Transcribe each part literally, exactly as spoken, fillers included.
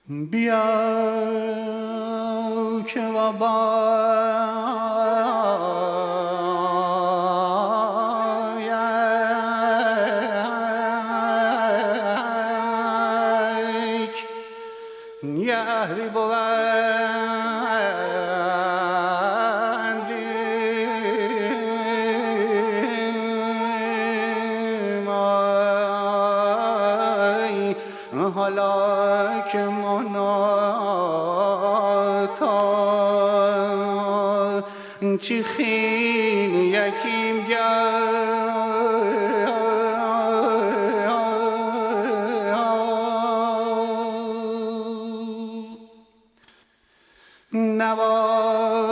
بیا که وبایک یهری بوندیم حالا که مناتا چی خین یکیم گرد نوا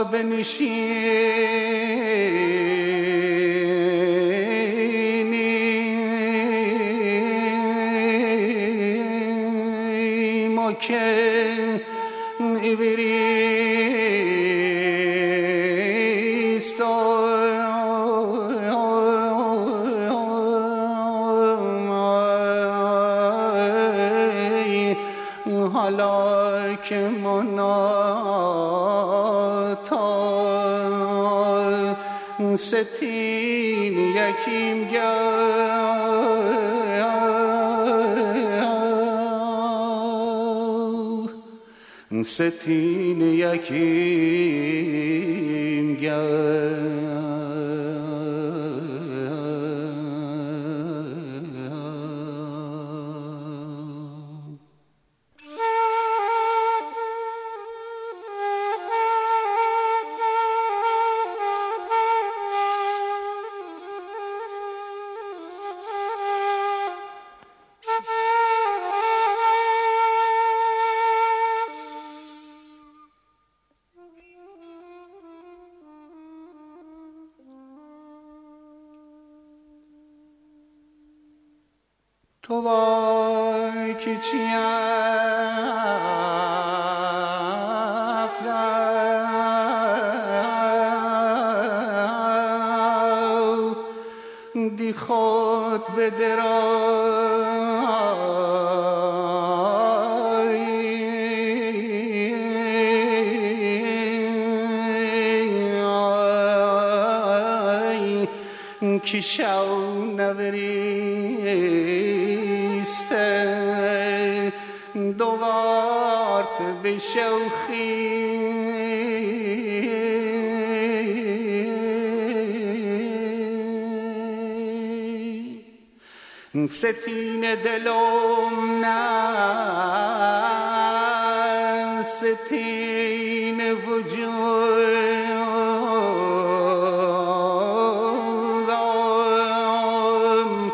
بنشینیم و که ایوریست حالا که مناتا ستین یکیم گرد ستین یکیم گرد تو وای که چی افلو دی خود به درای کی شو نوریسته دوارت به شوخی ستین دلم نه ستین وجودم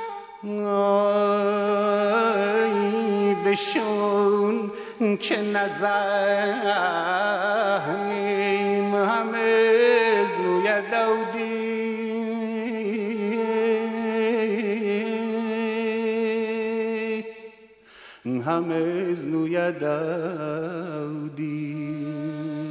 بشون که نزنیم همه زنوی دودی همه زنوی دودی